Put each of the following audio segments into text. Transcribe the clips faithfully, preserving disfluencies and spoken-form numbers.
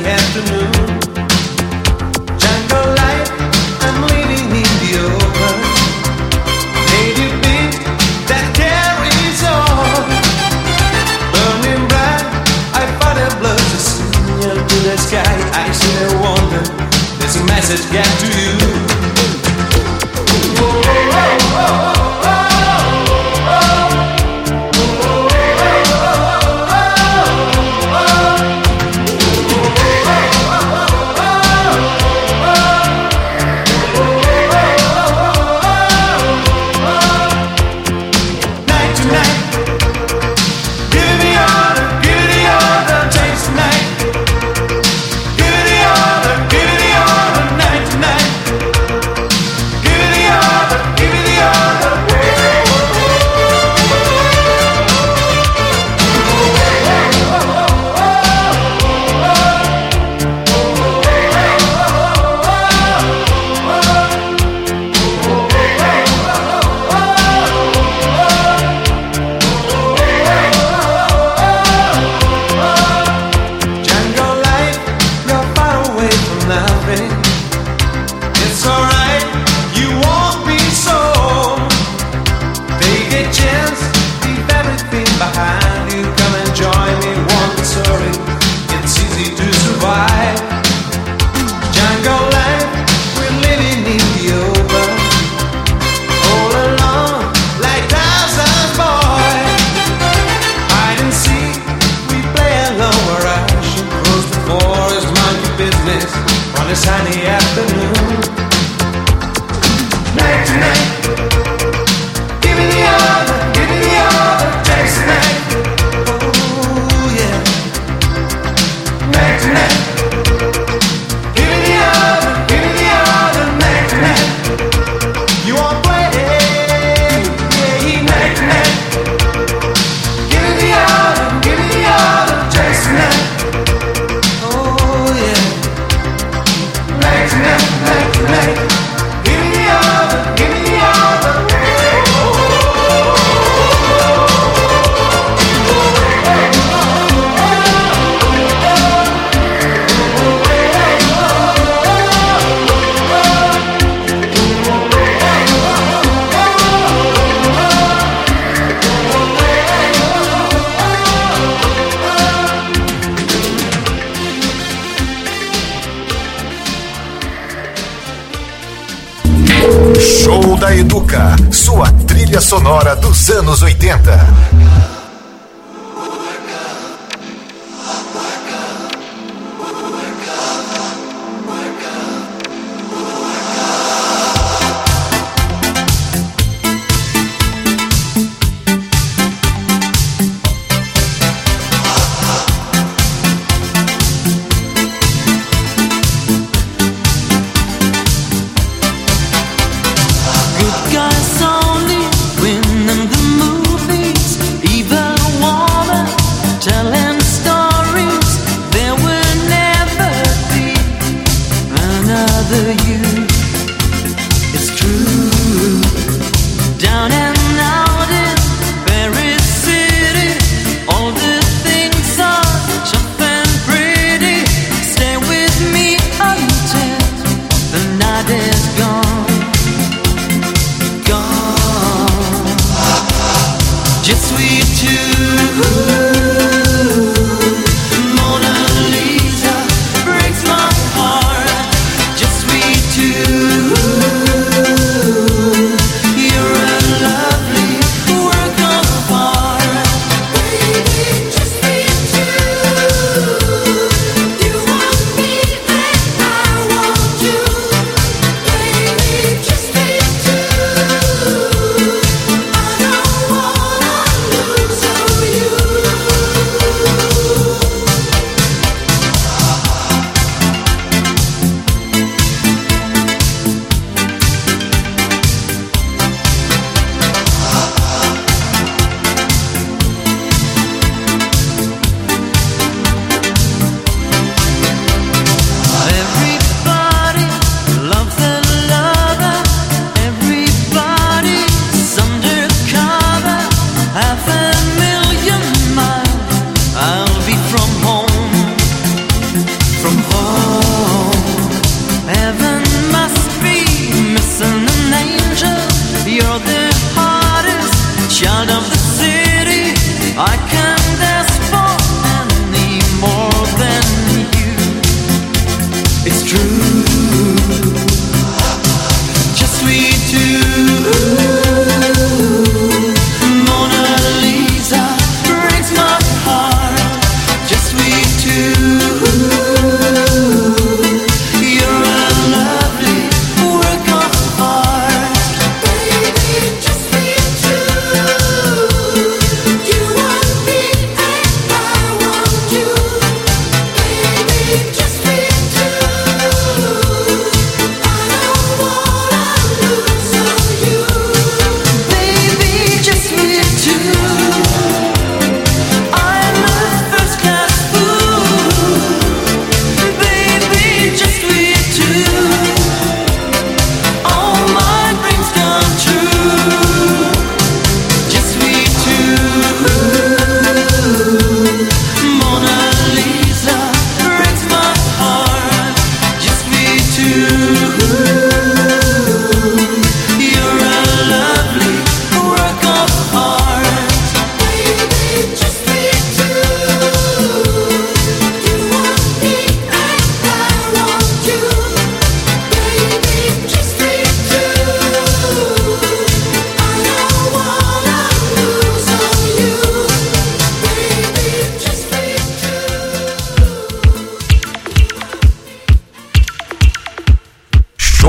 sunny afternoon. Jungle life, I'm living in the open. Native beat that carries on. Burning bright, I fight a blood to signal to the sky. I see a wonder, there's a message get to you. Oh, oh, oh, oh. Sunny afternoon, night to night. Give me the other, give me the other, takes the night. Oh yeah, night to night. Give me the other, give me the other, night to night. You want play, yeah, night to night. Give me the other, give me the other, takes the night. Night, night, night. Give me the other, give me the other. Show da Educa, sua trilha sonora dos anos oitenta. Guys only win in the movies, even woman telling stories. There will never be another you. It's true. Down and out in Paris City, all the things are soft and pretty. Stay with me until the night is gone. Just we two, Mona Lisa breaks my heart. Just we two.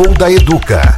Show da Educa.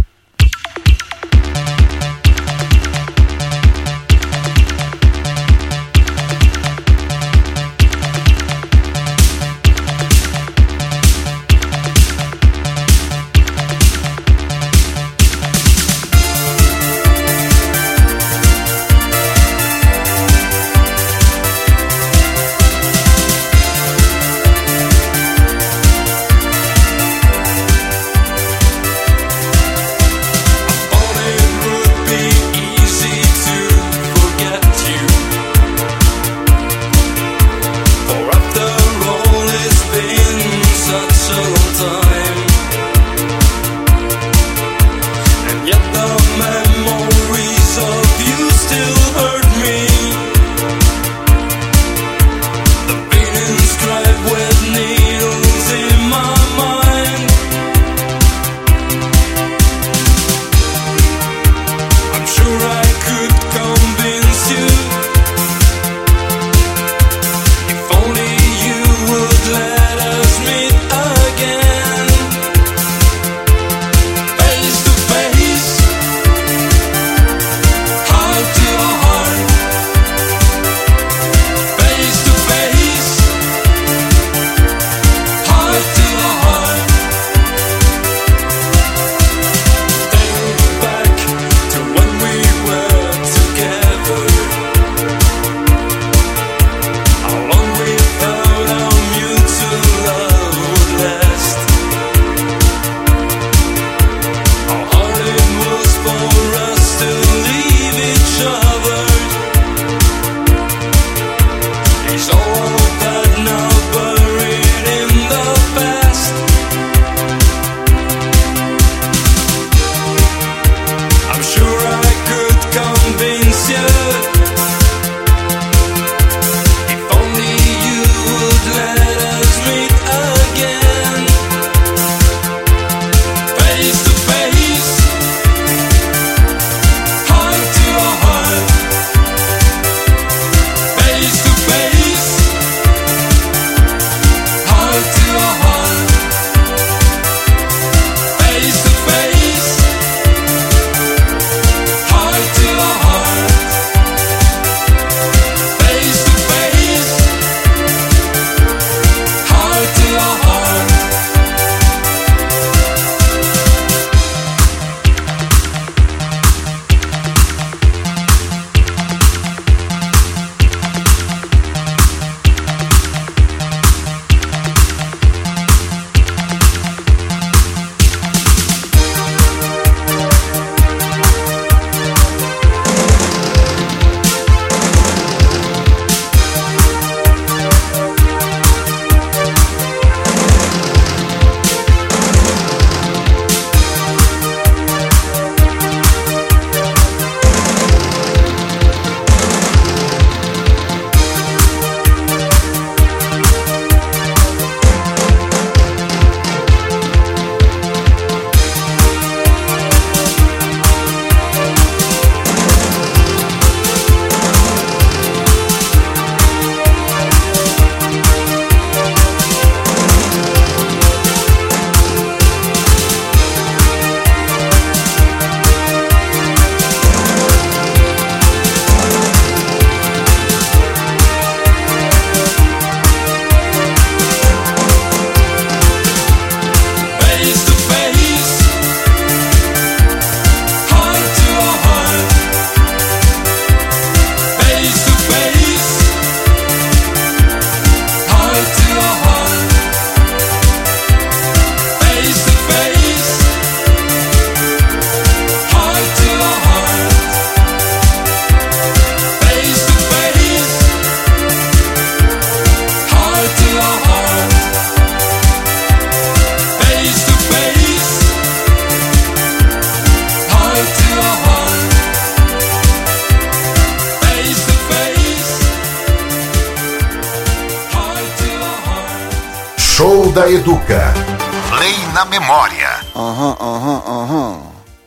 Show da Educa. Play na memória. Aham, aham, aham.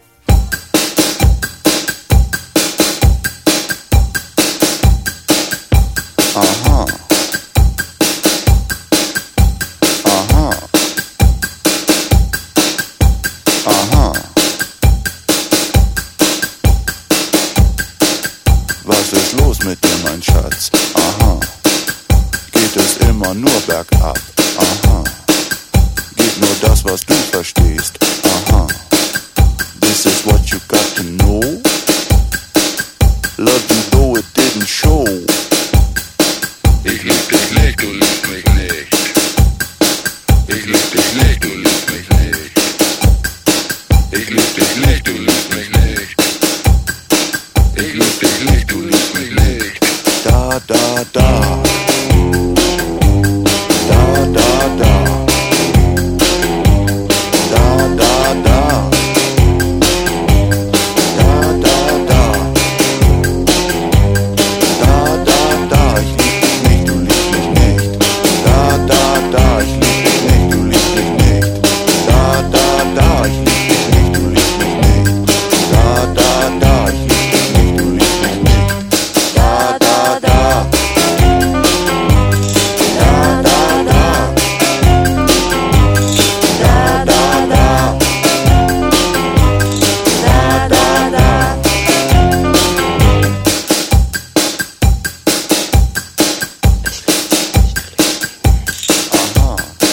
Aham. Aham. lieb dich nicht, du liebst mich nicht. Ich lieb dich nicht, du liebst mich nicht. Ich lieb dich nicht, du liebst mich nicht. Da, da, da. Da, da, da. Da, da, da. Da, da, da. Da, da, da. Ich lieb dich nicht, du liebst mich nicht. Da, da, da. Ich lieb dich nicht, du liebst mich nicht. Da, da, da. Ich lieb dich nicht, du liebst mich nicht. Da, da, da. Ich lieb dich nicht, du liebst mich nicht. Da, da, da. Da, da, da. Da, da, da. Da, da, da. Aha.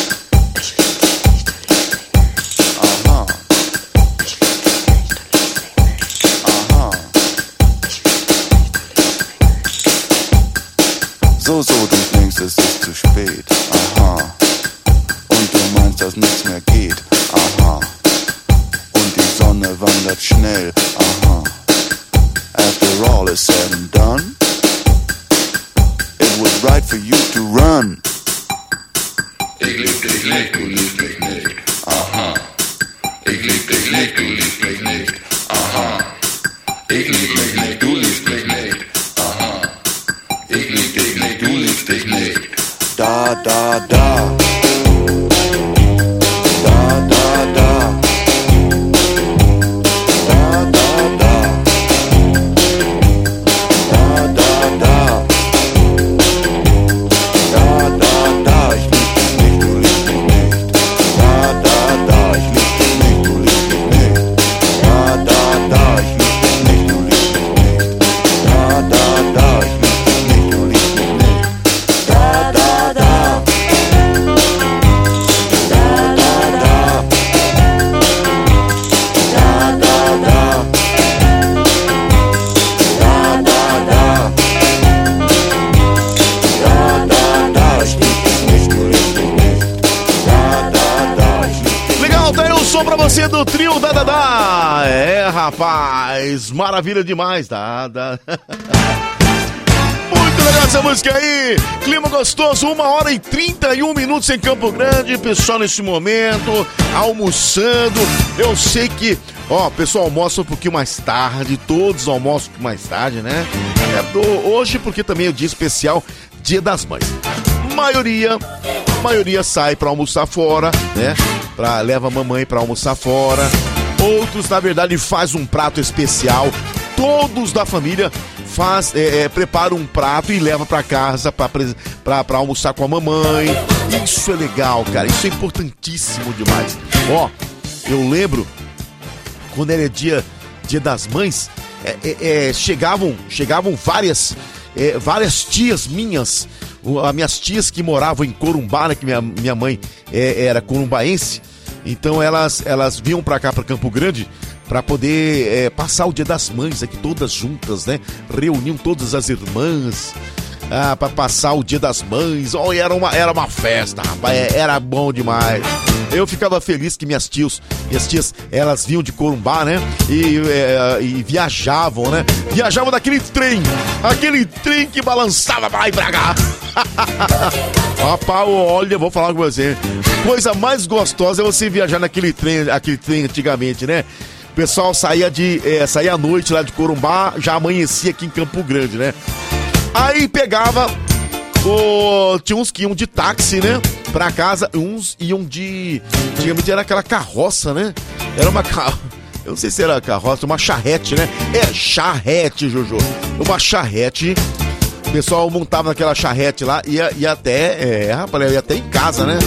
Aha. Aha. So, so, du denkst, es ist zu spät. Aha. Und du meinst, dass nichts mehr geht. Aha. Und die Sonne wandert schnell. Aha. After all is said and done, it was right for you to run. Ich lieb dich nicht, du liebst mich nicht. Aha. Ich lieb dich nicht, du liebst mich nicht. Aha. Ich lieb mich nicht, du liebst mich nicht. Aha. Ich lieb dich nicht, du liebst dich nicht. Da, da, da. Da, da, da. Da, da, da. Da, da, da. Da, da, da. Ich lieb dich nicht, du liebst mich nicht. Da, da, da. Ich lieb dich nicht, du liebst mich nicht. Da, da, da. Ich lieb dich nicht, du liebst mich nicht. Da, da, da. Ich lieb dich nicht, du liebst mich nicht. Da, da, da. Da, da, da. Da, da, da. Da, da, da. Da, da, da. Ich lieb dich nicht, du liebst mich nicht. Da, da, da. Ich lieb dich. Legal, tá aí o som pra você do trio da Dadá. É, rapaz, maravilha demais, Dada. Muito legal essa música aí. Clima gostoso, uma hora e trinta e um minutos em Campo Grande. Pessoal, nesse momento, almoçando. Eu sei que, ó, o pessoal almoça um pouquinho mais tarde. Todos almoçam um pouquinho mais tarde, né? É do, hoje, porque também é o dia especial, Dia das Mães. Maioria, maioria sai pra almoçar fora, né? Pra, leva a mamãe pra almoçar fora. Outros, na verdade, faz um prato especial. Todos da família faz, é, é, prepara um prato e leva pra casa pra, pra, pra almoçar com a mamãe. Isso é legal, cara. Isso é importantíssimo demais. Ó, eu lembro quando era dia, dia das mães, é, é, é, chegavam, chegavam várias, é, várias tias minhas, as minhas tias que moravam em Corumbá, né, que minha, minha mãe é, era corumbaense. Então elas, elas vinham pra cá, pra Campo Grande, pra poder é, passar o Dia das Mães aqui todas juntas, né? Reuniam todas as irmãs ah, pra passar o Dia das Mães. Oh, era uma, era uma festa, rapaz, era bom demais. Eu ficava feliz que minhas tios, minhas tias, elas vinham de Corumbá, né? E, é, e viajavam, né? Viajavam daquele trem, aquele trem que balançava pra lá e pra cá. Rapaz, olha, vou falar com você. Coisa mais gostosa é você viajar naquele trem, aquele trem antigamente, né? O pessoal saía de é, saía à noite lá de Corumbá, já amanhecia aqui em Campo Grande, né? Aí pegava, o, tinha uns que iam de táxi, né? Pra casa, uns iam de, antigamente era aquela carroça, né? Era uma carroça, eu não sei se era carroça, uma charrete, né? É, charrete, Jojo. Uma charrete. O pessoal montava naquela charrete lá e ia, ia até, é, rapaz, ia até em casa, né?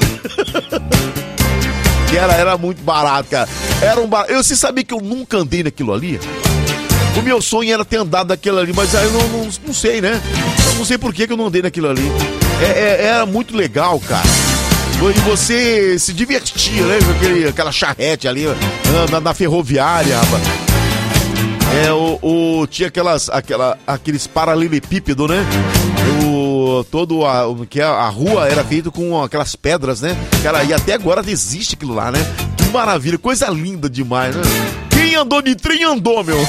Que era, era muito barato, cara. Era um barato. Eu, você sabia que eu nunca andei naquilo ali? O meu sonho era ter andado naquilo ali, mas aí eu não, não, não sei, né? Eu não sei por que, que eu não andei naquilo ali. É, é, era muito legal, cara. E você se divertia, né? Com aquele, aquela charrete ali na, na ferroviária, rapaz. É, o, o, tinha aquelas, aquela, aqueles paralelepípedos, né? O, o, todo a, o, que a, a rua era feita com aquelas pedras, né? Cara, e até agora existe aquilo lá, né? Que maravilha, coisa linda demais, né? Quem andou de trem andou, meu.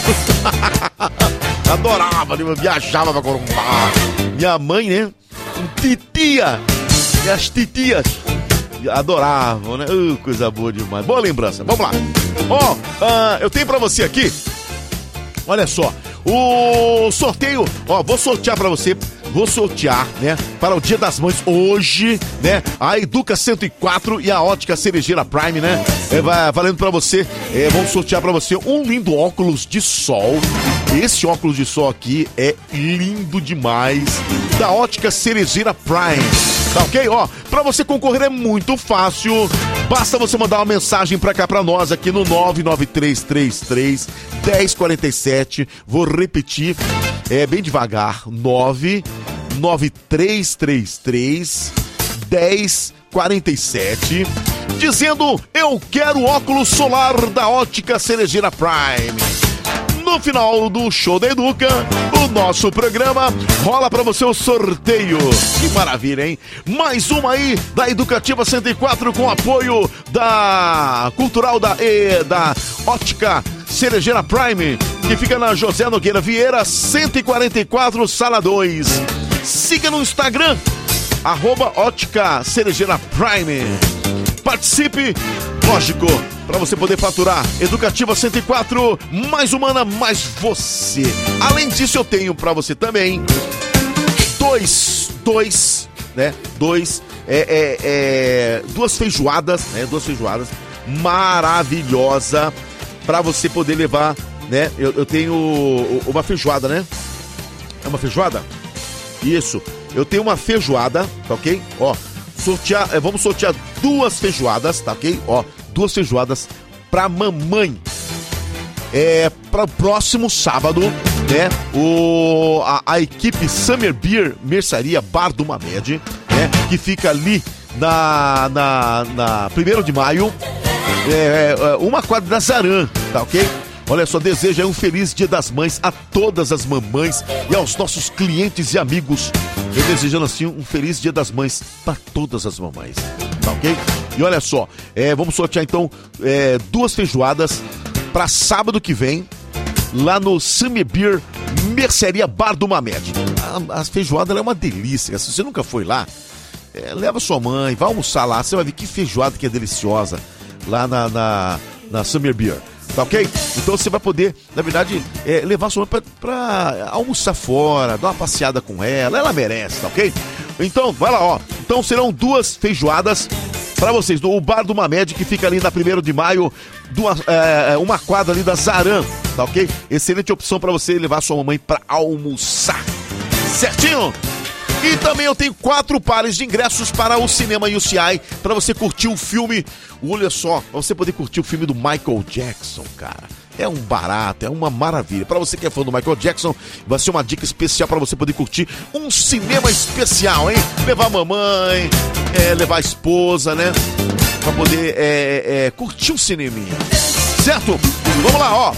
Adorava, eu viajava pra Corumbá. Minha mãe, né? Titia. E as titias adoravam, né? Uh, coisa boa demais. Boa lembrança. Vamos lá. Ó, oh, uh, eu tenho pra você aqui. Olha só. O sorteio, ó, vou sortear pra você. Vou sortear, né, para o Dia das Mães hoje, né, a Educa cento e quatro e a Ótica Cerejeira Prime, né, é, vai, valendo para você, é, vamos sortear para você um lindo óculos de sol. Esse óculos de sol aqui é lindo demais, da Ótica Cerejeira Prime, tá ok? Ó, para você concorrer é muito fácil, basta você mandar uma mensagem para cá para nós aqui no nove nove três três três um zero quatro sete, vou repetir, é bem devagar, nove nove três três três um zero quatro sete, dizendo eu quero óculos solar da Ótica Cerejeira Prime. No final do show da Educa, o nosso programa rola pra você o sorteio. Que maravilha, hein? Mais uma aí da Educativa cento e quatro com apoio da Cultural da, e, da Ótica Cerejeira Prime, que fica na José Nogueira Vieira, cento e quarenta e quatro, sala dois. Siga no Instagram, arroba Ótica Cerejeira Prime. Participe, lógico, para você poder faturar. Educativa cento e quatro, mais humana, mais você. Além disso, eu tenho para você também dois, dois, né? Dois, é, é, é, duas feijoadas, né? Duas feijoadas maravilhosa para você poder levar, né? Eu, eu tenho uma feijoada, né? É uma feijoada? Isso. Eu tenho uma feijoada, tá ok? Ó, sortear, vamos sortear duas feijoadas, tá ok? Ó, duas feijoadas pra mamãe. É, para o próximo sábado, né? O, a, a equipe Summer Beer Mercearia Bar do Mamed, né? Que fica ali na, na, na primeiro de maio, é, é, uma quadra da Zaran, tá ok? Olha só, desejo aí um feliz Dia das Mães a todas as mamães e aos nossos clientes e amigos. Eu desejando assim um feliz Dia das Mães para todas as mamães, tá ok? E olha só, é, vamos sortear então é, duas feijoadas para sábado que vem, lá no Summer Beer Mercearia Bar do Mamed. A, a feijoada é uma delícia, se você nunca foi lá, é, leva sua mãe, vai almoçar lá, você vai ver que feijoada que é deliciosa lá na, na, na Summer Beer. Tá ok? Então você vai poder, na verdade, é, levar sua mãe pra, pra almoçar fora, dar uma passeada com ela, ela merece, tá ok? Então, vai lá, ó. Então serão duas feijoadas pra vocês, do Bar do Mamed, que fica ali na primeiro de maio, duas, é, uma quadra ali da Zaran, tá ok? Excelente opção pra você levar sua mamãe pra almoçar. Certinho? E também eu tenho quatro pares de ingressos para o Cinema U C I, para você curtir o filme, olha só, para você poder curtir o filme do Michael Jackson, cara. É um barato, é uma maravilha. Para você que é fã do Michael Jackson, vai ser uma dica especial para você poder curtir um cinema especial, hein? Levar a mamãe, é, levar a esposa, né? Para poder é, é, curtir um cineminha, certo? Vamos lá, ó.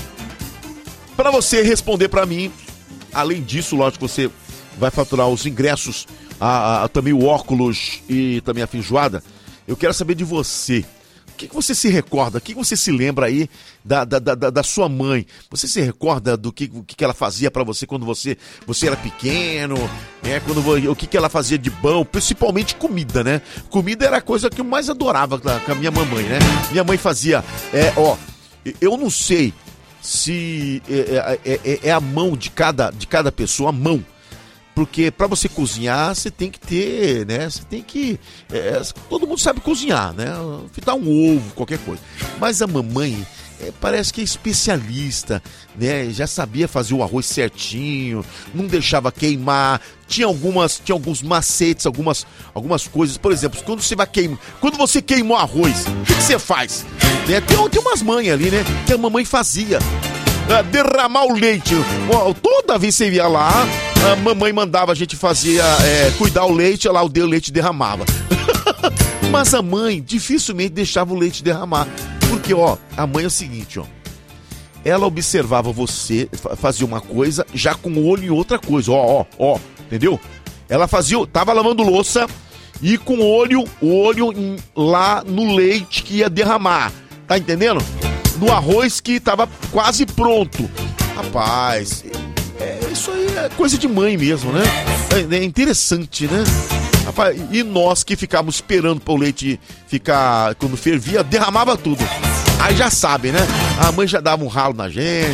Para você responder para mim, além disso, lógico, você vai faturar os ingressos, a, a, também o óculos e também a feijoada. Eu quero saber de você. O que, que você se recorda? O que, que você se lembra aí da, da, da, da sua mãe? Você se recorda do que, o que ela fazia pra você quando você, você era pequeno? Né? Quando, o que, que ela fazia de bom? Principalmente comida, né? Comida era a coisa que eu mais adorava com a minha mamãe, né? Minha mãe fazia, é, ó, eu não sei se é, é, é, é a mão de cada, de cada pessoa, a mão. Porque para você cozinhar, você tem que ter, né? Você tem que... É, todo mundo sabe cozinhar, né? Fritar um ovo, qualquer coisa. Mas a mamãe é, parece que é especialista, né? Já sabia fazer o arroz certinho, não deixava queimar. Tinha algumas, tinha alguns macetes, algumas, algumas coisas. Por exemplo, quando você vai queimar, quando você queimou arroz, o que, que você faz? Né? Tem, tem umas mães ali, né? Que a mamãe fazia. Derramar o leite. Toda vez que você ia lá, a mamãe mandava a gente fazer, é, cuidar o leite, lá o leite derramava. Mas a mãe dificilmente deixava o leite derramar. Porque, ó, a mãe é o seguinte, ó. Ela observava você, fazia uma coisa, já com o olho em outra coisa, ó, ó, ó, entendeu? ela fazia, tava lavando louça e com o olho, o olho em, lá no leite que ia derramar, tá entendendo? No arroz que tava quase pronto. Rapaz, é, isso aí é coisa de mãe mesmo, né? É, é interessante, né? Rapaz, e nós que ficávamos esperando para o leite ficar, quando fervia, derramava tudo. Aí já sabe, né? A mãe já dava um ralo na gente.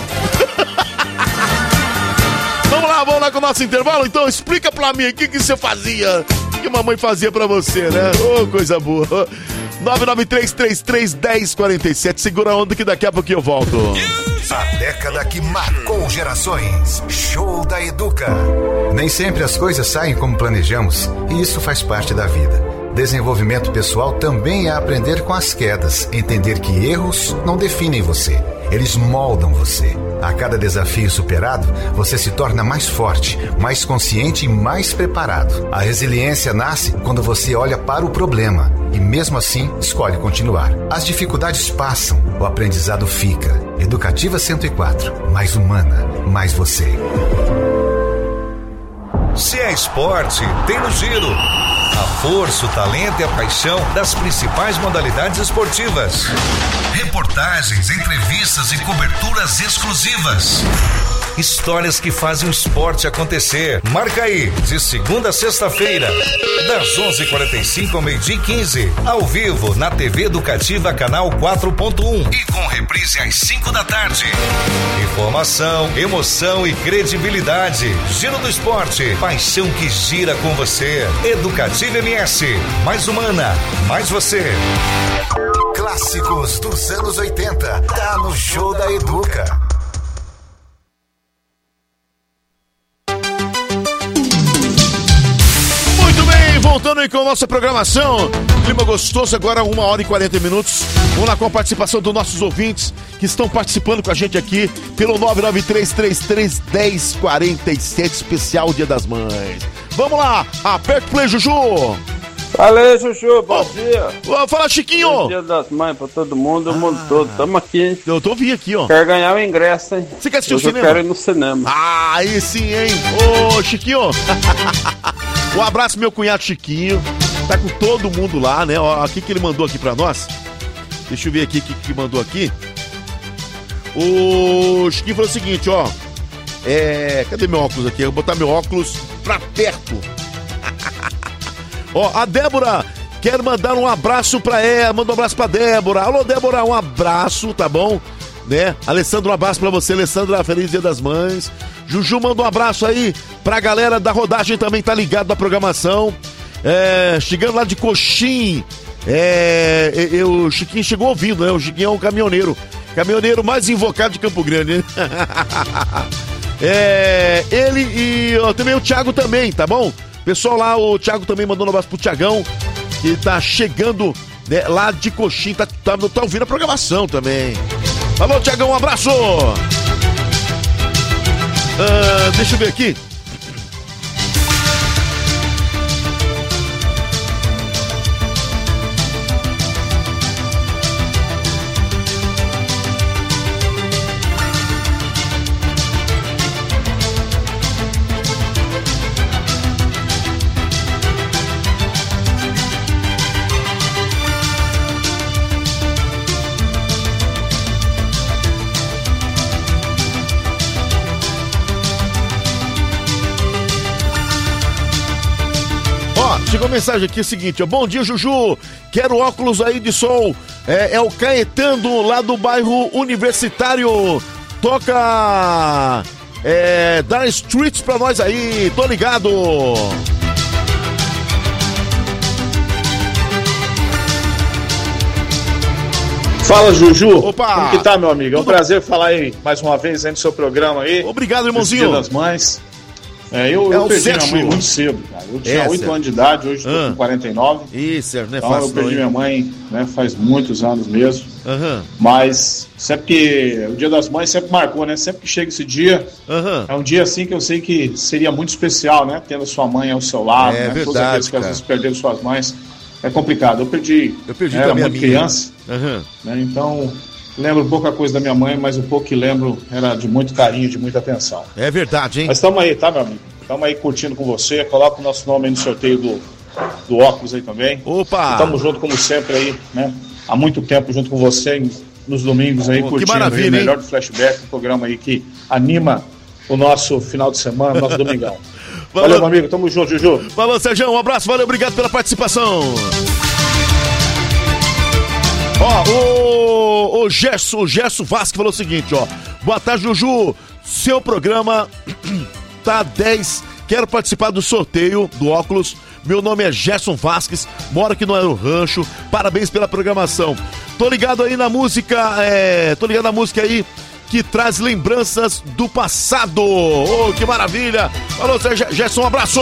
Vamos lá, vamos lá com o nosso intervalo? Então explica pra mim o que, que você fazia, o que a mamãe fazia pra você, né? Ô, oh, coisa boa. nove nove três três três, um zero quatro sete, segura a onda que daqui a pouquinho eu volto. A década que marcou gerações. Show da Educa. Nem sempre as coisas saem como planejamos, e isso faz parte da vida. Desenvolvimento pessoal também é aprender com as quedas, entender que erros não definem você, eles moldam você. A cada desafio superado, você se torna mais forte, mais consciente e mais preparado. A resiliência nasce quando você olha para o problema e, mesmo assim, escolhe continuar. As dificuldades passam, o aprendizado fica. Educativa cento e quatro, mais humana, mais você. Se é esporte, tem no Giro. A força, o talento e a paixão das principais modalidades esportivas. Reportagens, entrevistas e coberturas exclusivas. Histórias que fazem o esporte acontecer. Marca aí, de segunda a sexta-feira, das onze e quarenta e cinco ao meio-dia e quinze, ao vivo na T V Educativa Canal quatro ponto um e com reprise às cinco da tarde. Informação, emoção e credibilidade. Giro do Esporte, paixão que gira com você. Educativa M S, mais humana, mais você. Clássicos dos anos oitenta, tá no Show da Educa. Voltando aí com a nossa programação, clima gostoso, agora uma hora e quarenta minutos. Vamos lá com a participação dos nossos ouvintes que estão participando com a gente aqui pelo nove nove três três três, um zero quatro sete, especial Dia das Mães. Vamos lá, aperta o play, Juju. Valeu, Juju, bom oh, dia. Oh, fala, Chiquinho. Bom Dia das Mães pra todo mundo, o ah, mundo todo. Tamo aqui, hein? Eu tô ouvindo aqui, ó. Quero ganhar o ingresso, hein? Você quer assistir o cinema? Eu quero ir no cinema. Ah, aí sim, hein? Ô, Chiquinho. Um abraço, meu cunhado Chiquinho. Tá com todo mundo lá, né? Ó, aqui que ele mandou aqui pra nós. Deixa eu ver aqui o que, que mandou aqui. O Chiquinho falou o seguinte, ó. É... Cadê meu óculos aqui? Eu vou botar meu óculos pra perto. Ó, a Débora quer mandar um abraço pra ela. Manda um abraço pra Débora. Alô, Débora, um abraço, tá bom? Né? Alessandro, um abraço pra você. Alessandra, feliz Dia das Mães. Juju, manda um abraço aí pra galera da rodagem também, tá ligado na programação. É, chegando lá de Coxim. É, eu, o Chiquinho chegou ouvindo, né? O Chiquinho é um caminhoneiro. Caminhoneiro mais invocado de Campo Grande, né? É, ele e ó, também o Thiago também, tá bom? Pessoal lá, o Thiago também mandou um abraço pro Thiagão, que tá chegando, né, lá de Coxim, tá, tá, tá ouvindo a programação também. Alô, Thiagão, um abraço! Uh, deixa eu ver aqui. Chegou mensagem aqui, é o seguinte, ó. Bom dia, Juju. Quero óculos aí de sol. É, é o Caetano, lá do bairro Universitário. Toca é, Dire Streets pra nós aí. Tô ligado. Fala, Juju. Opa. Como que tá, meu amigo? É um Tudo... prazer falar aí mais uma vez aí no seu programa aí. Obrigado, irmãozinho. Dia das Mães. É, eu, é eu perdi Sérgio. minha mãe muito cedo, cara. Eu tinha oito anos de idade, hoje estou ah. com quarenta e nove. Isso, não é então fácil, eu perdi não, minha mãe, né, faz muitos anos mesmo. Uhum. Mas sempre que o Dia das Mães sempre marcou, né? Sempre que chega esse dia, uhum. é um dia assim que eu sei que seria muito especial, né? Tendo a sua mãe ao seu lado, é, né? verdade, todos aqueles que às vezes perderam suas mães. É complicado. Eu perdi, eu perdi era muito criança, uhum. né? Então lembro pouca coisa da minha mãe, mas o pouco que lembro era de muito carinho, de muita atenção. É verdade, hein? Mas estamos aí, tá, meu amigo? Estamos aí curtindo com você. Coloca o nosso nome aí no sorteio do, do óculos aí também. Opa! Estamos junto como sempre aí, né? Há muito tempo junto com você nos domingos aí, oh, curtindo que maravilha, aí, o melhor do Flashback, um programa aí que anima o nosso final de semana, nosso domingão. Valeu, valeu, meu amigo. Tamo junto, Juju. Falou, Sérgio. Um abraço, valeu, obrigado pela participação. Ó, o, o Gerson, o Gerson Vasque falou o seguinte, ó. Boa tarde, Juju. Seu programa tá dez. Quero participar do sorteio do óculos. Meu nome é Gerson Vasques, moro aqui no Aero Rancho. Parabéns pela programação. Tô ligado aí na música, é, tô ligado na música aí que traz lembranças do passado. Oh, que maravilha. Falou, Gerson, um abraço.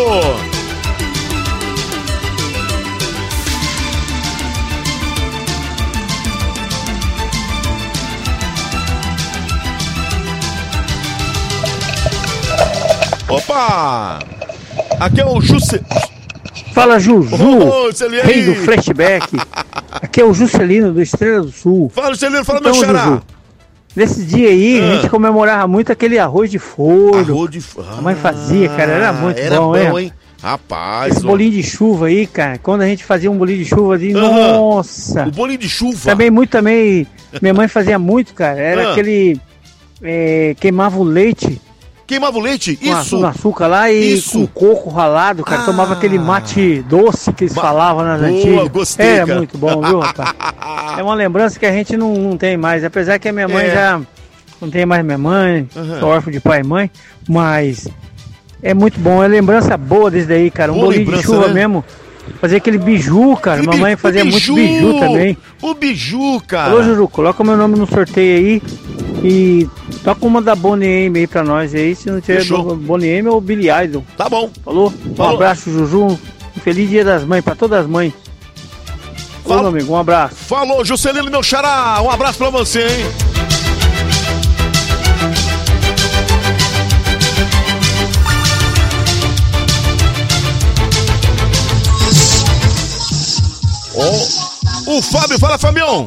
Opa! Aqui é o Jusce... Fala, Juju, oh, rei do flashback. Aqui é o Juscelino do Estrela do Sul. Fala, Juscelino, fala, então, meu xará. Juju, nesse dia aí, ah. a gente comemorava muito aquele arroz de forno. Arroz de forno. A mãe fazia, cara, era muito era bom, bom, hein? hein? Rapaz. Esse ó. bolinho de chuva aí, cara, quando a gente fazia um bolinho de chuva ali, ah. nossa. O bolinho de chuva? Também muito, também, minha mãe fazia muito, cara, era ah. aquele, é, queimava o leite. Queimava o leite? Com Isso. Com açúcar lá e Isso. com coco ralado, cara. Ah. Tomava aquele mate doce que eles Ma... falavam nas Boa, antigas. Gostei, Era cara. muito bom, viu, rapaz? É uma lembrança que a gente não, não tem mais. Apesar que a minha mãe é. já não tem mais minha mãe, uhum. sou órfão de pai e mãe, mas é muito bom. É lembrança boa desse daí, cara. Um boa bolinho de chuva, né? Mesmo. Fazer aquele biju, cara. Aquele Mamãe fazia muito biju também. O biju, cara. Ô, Juru, coloca o meu nome no sorteio aí e toca uma da Bonnie M aí pra nós aí. Se não tiver Bonnie M ou Billy Idol. Tá bom. Falou? Falou. Um abraço, Juju. Um feliz dia das mães pra todas as mães. Falou, meu amigo. Um abraço. Falou, Juscelino, meu xará. Um abraço pra você, hein? Oh, o Fábio, fala, Fabião.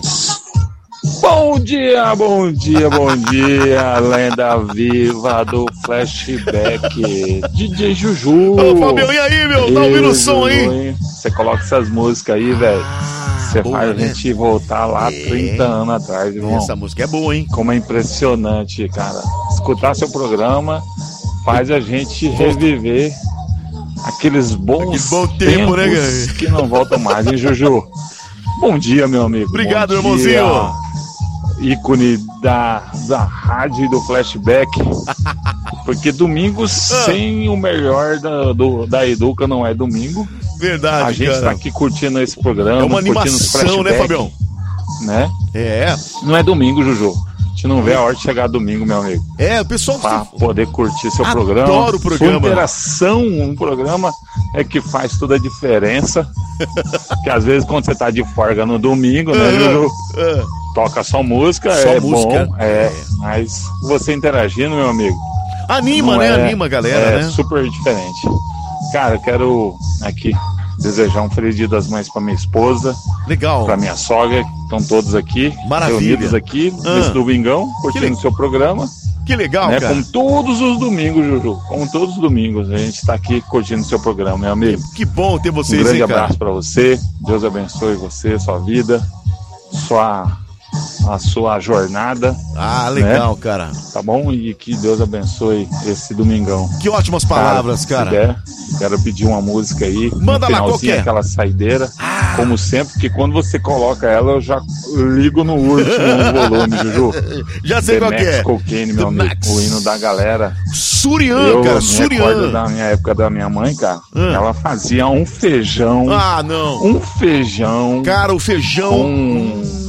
Bom dia, bom dia, bom dia, lenda viva do flashback, D J Juju. Ô, Fabião, e aí, meu? Dá ouvindo o som aí? Você coloca essas músicas aí, velho. Você ah, faz né? a gente voltar lá é. trinta anos atrás, irmão. Essa música é boa, hein? Como é impressionante, cara. Escutar seu programa faz a gente reviver aqueles bons bom tempo, né, cara? Que não voltam mais, hein, Juju? Bom dia, meu amigo. Obrigado, bom irmãozinho. Dia. Ícone da, da rádio e do flashback. Porque domingo sem o melhor da, do, da Educa não é domingo. Verdade, a gente cara. Tá aqui curtindo esse programa. É uma animação, né, Fabião? Né? É. Não é domingo, Juju. A gente não vê a hora de chegar domingo, meu amigo. É, o pessoal... Pra poder curtir seu Adoro programa. Adoro o programa. Sua interação, um programa é que faz toda a diferença. Porque às vezes quando você tá de folga no domingo, né, Juju? É. Toca só música, só é música. Bom, é, é. Mas você interagindo, meu amigo... Anima, né? É, Anima a galera, é né? É super diferente. Cara, eu quero aqui desejar um feliz dia das mães pra minha esposa. Legal. Pra minha sogra, que estão todos aqui. Maravilha. Reunidos aqui ah. nesse domingão, curtindo o seu programa. Que legal, né? cara. Como todos os domingos, Juju. Como todos os domingos, a gente tá aqui curtindo o seu programa, meu amigo. Que, que bom ter vocês, Um grande hein, cara? abraço pra você. Deus abençoe você, sua vida, sua... a sua jornada. Ah, legal, né? cara. Tá bom? E que Deus abençoe esse domingão. Que ótimas palavras, cara. cara. Se der, quero pedir uma música aí. Manda lá, qual que é? Aquela saideira. Ah. Como sempre, que quando você coloca ela, eu já ligo no último volume, Juju. Já sei The qual Max que é. Cocaine, meu The amigo. Max. O hino da galera. Surian, eu cara. me Surian. recordo da minha época da minha mãe, cara. Hum. Ela fazia um feijão. Ah, não. Um feijão. Cara, o feijão. Com...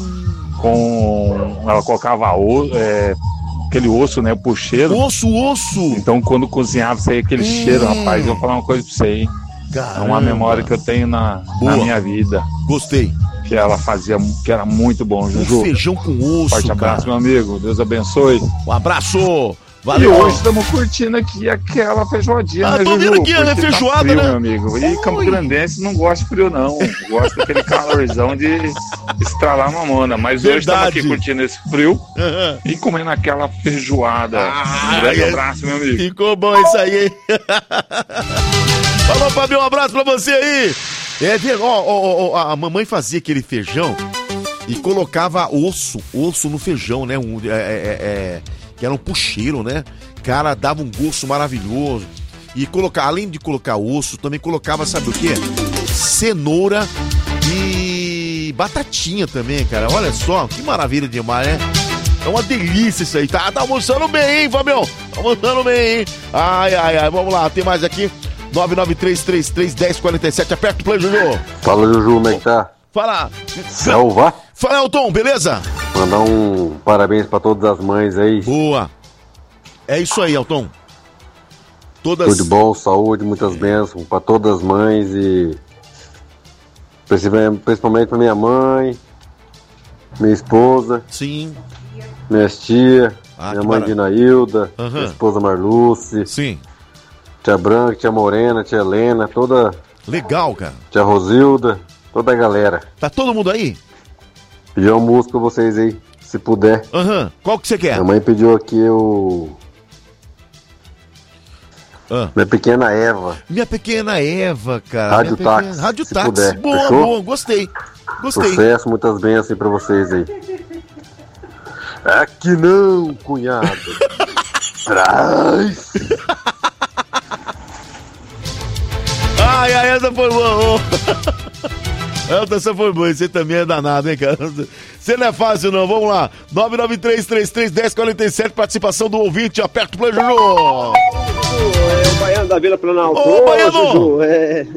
com ela colocava o, é, aquele osso, né, o puxeiro. Osso, osso. Então quando cozinhava saía aquele hum. cheiro, rapaz. Eu vou falar uma coisa pra você, hein? Caramba. É uma memória que eu tenho na, na minha vida. Gostei. Que ela fazia, que era muito bom, Juju. Um feijão com osso. Forte abraço, cara. Meu amigo. Deus abençoe. Um abraço. Valeu. E hoje estamos curtindo aqui aquela feijoadinha, Ah, né, tô Juju? vendo aqui, né? Porque tá Feijoada, frio, né? meu amigo. E Campo Grandense não gosta de frio, não. Gosta daquele calorzão de estralar mamona. Mas hoje estamos Verdade. aqui curtindo esse frio e comendo aquela feijoada. um grande é- abraço, meu amigo. Ficou bom isso aí, hein? Falou, Fabinho, um abraço pra você aí. É, ver- ó, ó, ó, a mamãe fazia aquele feijão e colocava osso, osso no feijão, né? Um, é, é, é, que era um pucheiro, né? Cara, dava um gosto maravilhoso. E colocar, além de colocar osso, também colocava, sabe o quê? Cenoura e batatinha também, cara. Olha só, que maravilha demais, né? É uma delícia isso aí. Tá, tá almoçando bem, hein, Fabião? Tá almoçando bem, hein? Ai, ai, ai. Vamos lá, tem mais aqui. nove nove três três três, um zero quatro sete. Aperta o play, Juju. Fala, Juju, como é que tá? Fala. Selva. Fala, Elton, beleza? Mandar um parabéns pra todas as mães aí. Boa. É isso aí, Elton. Todas... Tudo de bom, saúde, muitas bênçãos pra todas as mães e principalmente principalmente pra minha mãe, minha esposa. Sim. Minhas tia, Ah, minha que mãe maravilha. Dinailda, Aham. minha esposa Marluce. Sim. Tia Branca, tia Morena, tia Helena, toda... Legal, cara. Tia Rosilda, toda a galera. Tá todo mundo aí? Pedi uma música pra vocês aí, se puder. Aham. Qual que você quer? Minha mãe pediu aqui o... Ah. Minha pequena Eva. Minha pequena Eva, cara. Rádio Minha pequena- Táxi, Rádio se Táxi. puder. Boa, Fechou? boa. Gostei. Gostei. Sucesso, muitas bênçãos aí pra vocês aí. Aqui não, cunhado. Traz. Ai, ai, essa foi boa. Elton, essa foi boa. Você também é danado, hein, cara? Você não é fácil, não. Vamos lá. nove nove três três três, um zero quatro sete. Participação do ouvinte. Aperta o play, Juju. É o Baiano da Vila Planalto. Ô, Baiano! Juju, é,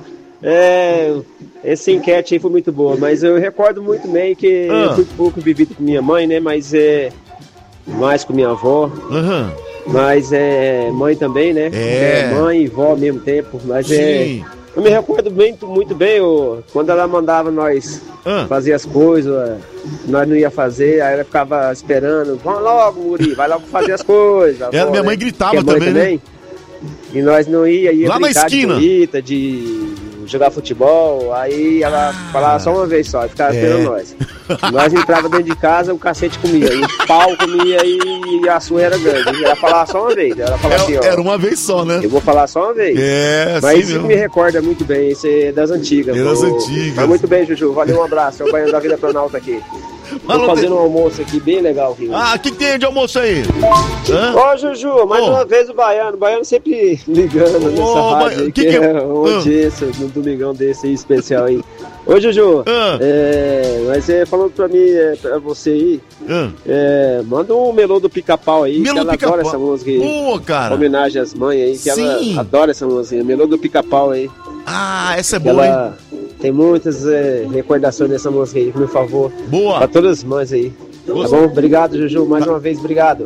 é, essa enquete aí foi muito boa, mas eu recordo muito bem que Ah. eu fui pouco vivido com minha mãe, né? Mas é mais com minha avó. Aham. Mas é mãe também, né? É. Mãe e vó ao mesmo tempo. Mas é. Sim. Eu me recordo muito, muito bem ô, quando ela mandava nós Ah. fazer as coisas, é, nós não ia fazer, aí ela ficava esperando. Vamos logo, Muri, vai logo fazer as coisas. Ela, avó, minha mãe né? gritava Que é mãe também, né? E nós não ia, ia Lá na brincar esquina. de corrida, de jogar futebol, aí ela falava só uma vez só, e ficava É. esperando nós. Nós entrava dentro de casa, o cacete comia, e o pau comia e a sua era grande. Ela falava só uma vez, ela falava assim, ó. Era uma vez só, né? Eu vou falar só uma vez. É, Mas assim isso mesmo. me recorda muito bem, isso é das antigas. É das Ô, antigas. Mas muito bem, Juju. Valeu, um abraço. É o Baiano da Vila Planalto aqui. Tô Alô, fazendo um almoço aqui bem legal aqui. Ah, o que tem de almoço aí? Hã? Ô, Juju, mais Ô. uma vez o Baiano. O Baiano sempre ligando nessa Ô, rádio Ba- aí, que que, que é- é uma audiência no domingão desse aí especial aí. Ô, Juju, Ah. é, mas é, falando pra mim, é, pra você aí, Ah. é, manda um melô do Pica-Pau aí, Melô que ela do Pica-Pau. adora essa música aí. Boa, cara. Homenagem às mães aí, que Sim. ela adora essa música. Melô do Pica-Pau aí. Ah, essa é Que boa, hein? ela tem muitas é, recordações dessa música aí, por favor. Boa. Pra todas as mães aí. Tá bom? Obrigado, Juju. Mais uma vez, obrigado.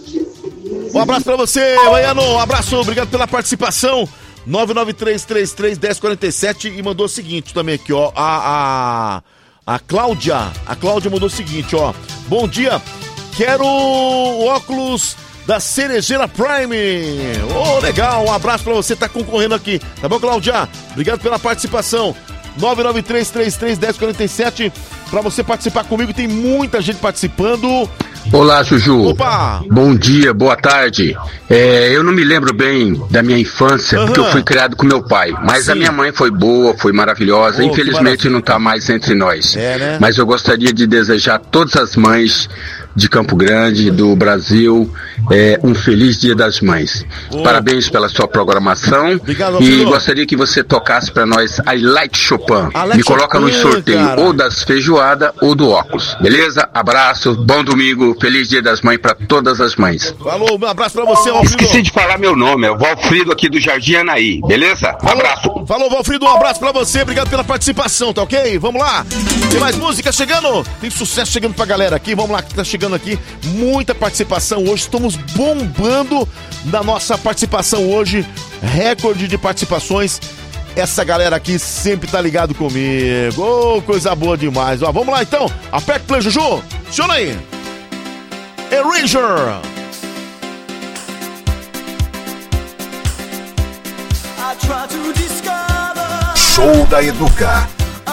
Um abraço pra você, Baiano. Um abraço, obrigado pela participação. nove nove três três três, um zero quatro sete e mandou o seguinte também aqui, ó. A, a, a Cláudia, a Cláudia mandou o seguinte, ó. Bom dia, quero o óculos da Cerejeira Prime. Ô, legal, um abraço pra você, tá concorrendo aqui. Tá bom, Cláudia? Obrigado pela participação. nove nove três três três, um zero quatro sete pra você participar comigo. Tem muita gente participando. Olá, Juju. Opa! Bom dia, boa tarde. É, eu não me lembro bem da minha infância, porque eu fui criado com meu pai. Mas Sim. a minha mãe foi boa, foi maravilhosa. Oh, que Infelizmente maravilha. não está mais entre nós. É, né? Mas eu gostaria de desejar a todas as mães de Campo Grande, do Brasil, é, um feliz Dia das Mães. Oh. Parabéns pela sua programação. Obrigado, e Alfredo. gostaria que você tocasse para nós a Light Chopin. A Light Me coloca no Chopin, sorteio cara. ou das feijoadas ou do óculos. Beleza? Abraço, bom domingo, feliz Dia das Mães para todas as mães. Falou, um abraço pra você, Alfredo. Esqueci de falar meu nome, é o Valfrido aqui do Jardim Anaí, beleza? Abraço. Falou, Valfrido, um abraço pra você, obrigado pela participação, tá ok? Vamos lá, tem mais música chegando? Tem sucesso chegando pra galera aqui, vamos lá, que tá chegando aqui, muita participação hoje, estamos bombando na nossa participação hoje, recorde de participações, essa galera aqui sempre tá ligado comigo, ô, coisa boa demais, ó, vamos lá então, aperta o play, Juju, aciona aí, Erasure. Show da Educa.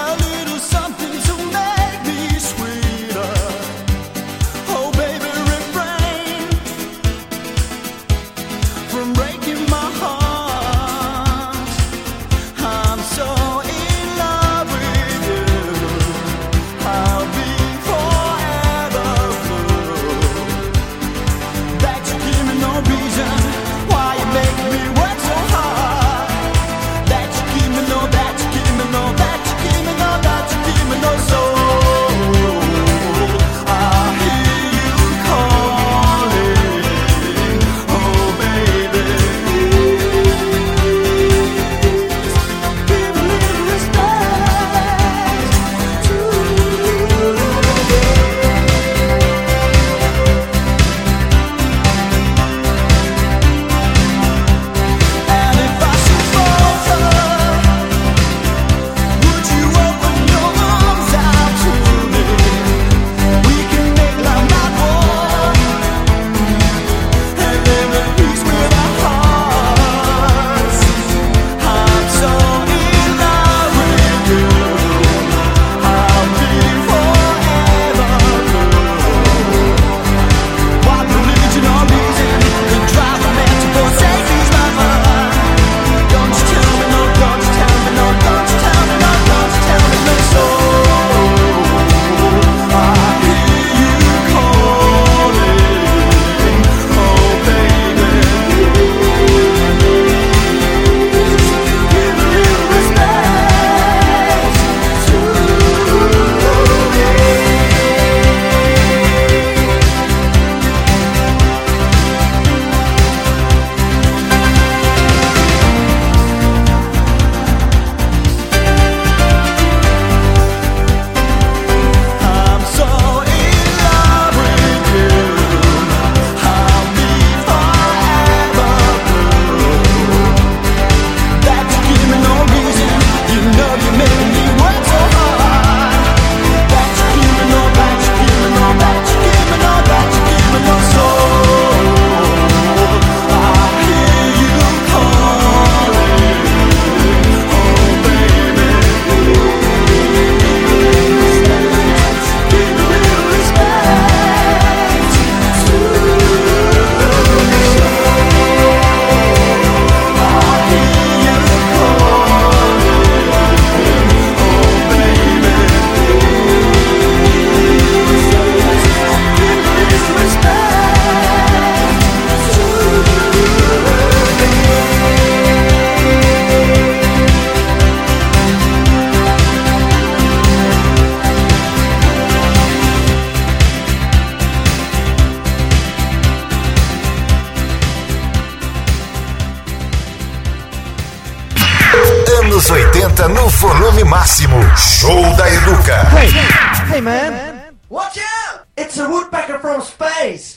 anos oitenta no volume máximo. Show da Educa. Hey, hey man. Watch out! It's a woodpecker from space.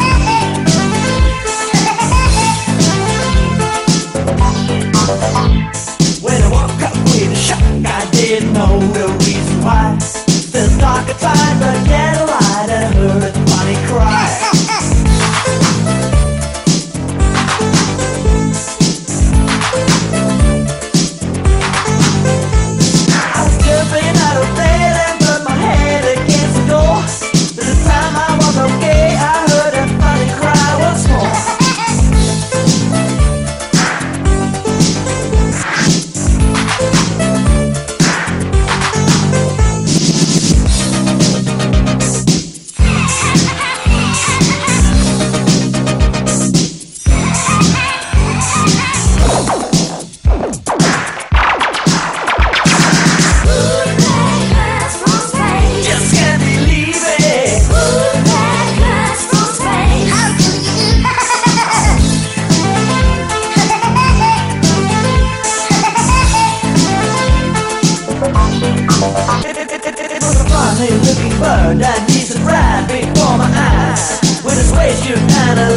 Bye.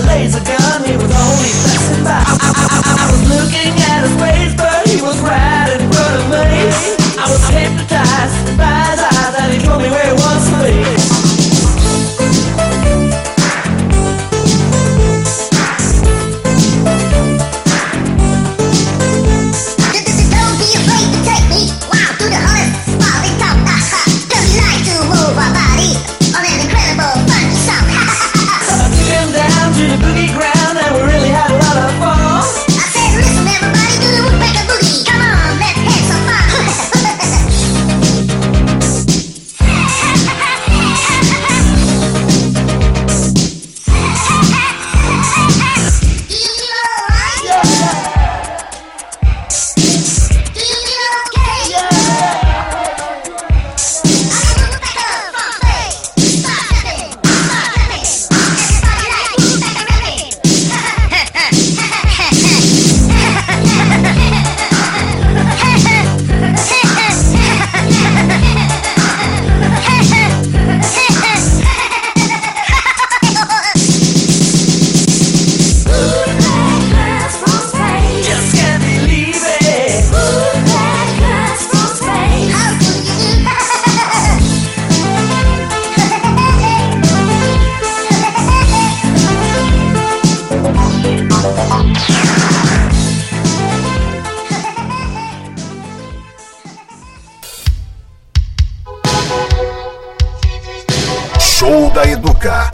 laser gun, he was only passing by. I, I, I, I was looking at his face, but he was right in front of me. I was hypnotized by his eyes, and he told me where he wants to be. Show da Educa.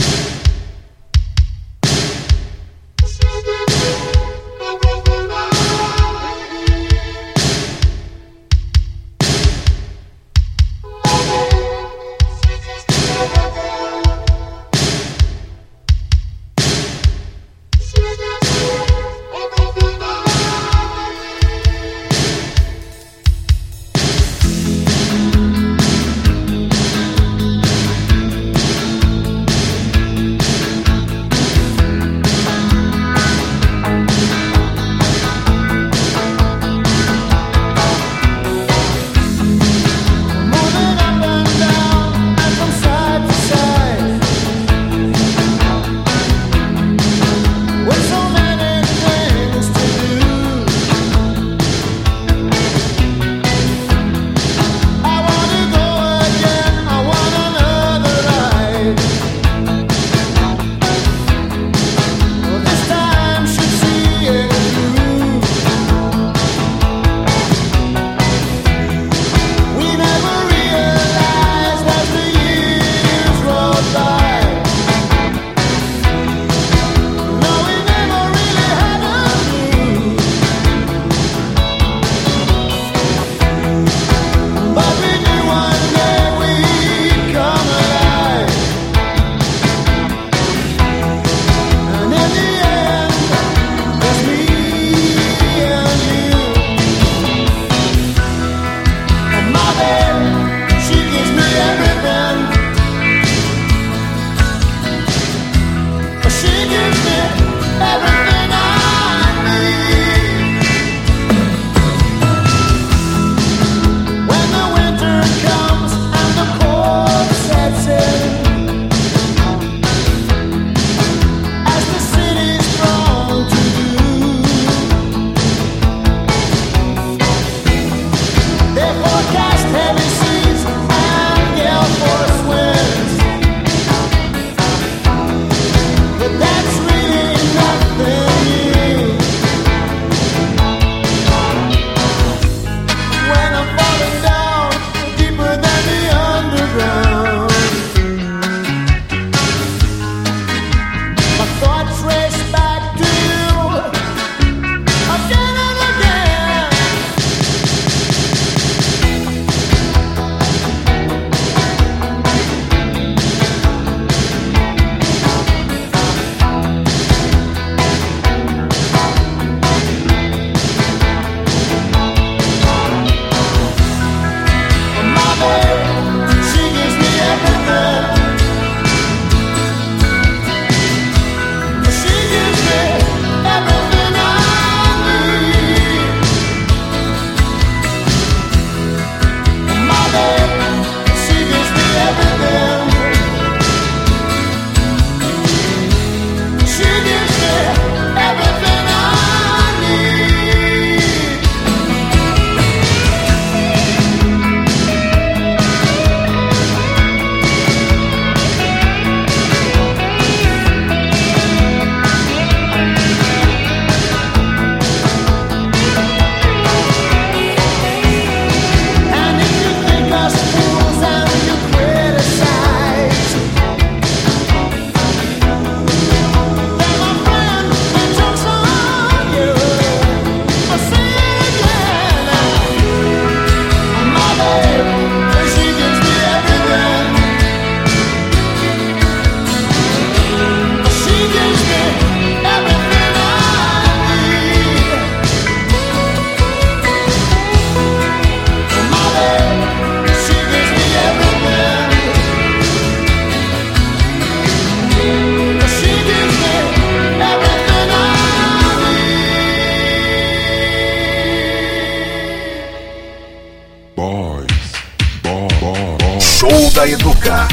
Show da Educa.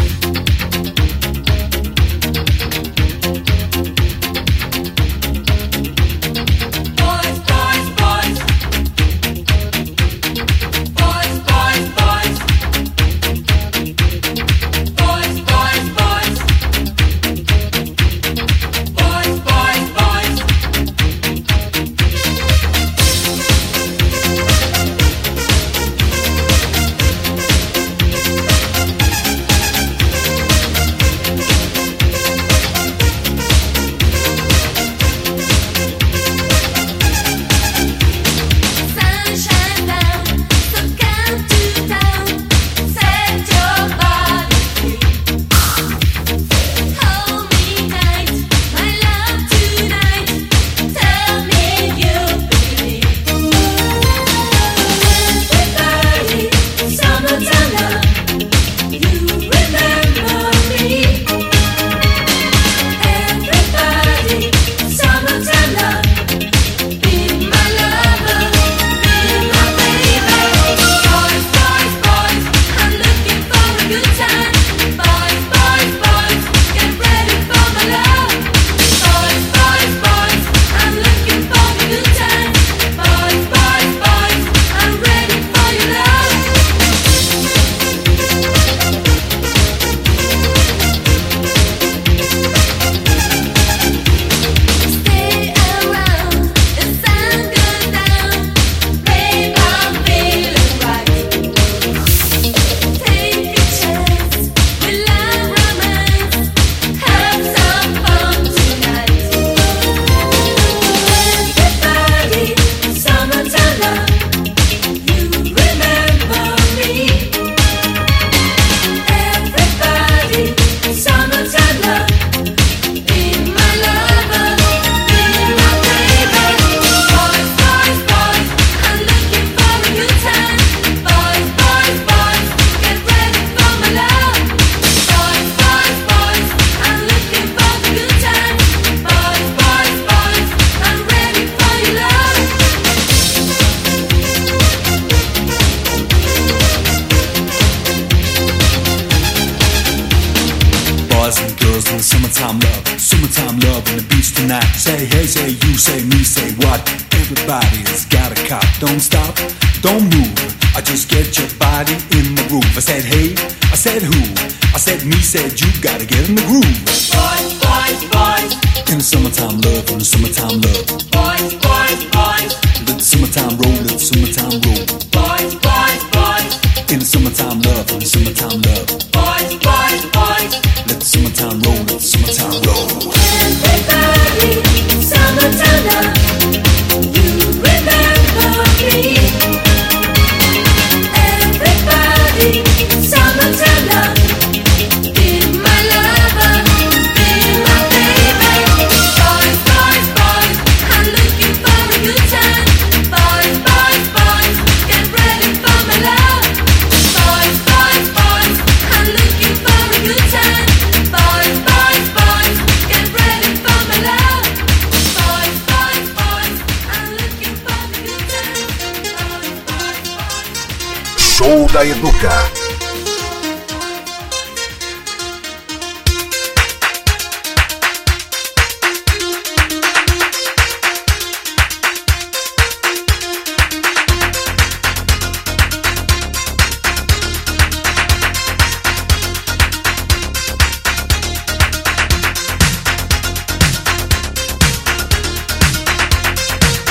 Show da Educa.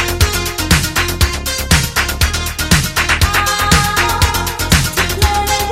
Thank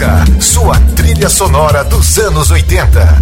Educa, sua trilha sonora dos anos oitenta.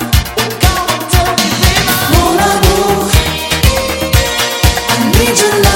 Need your love.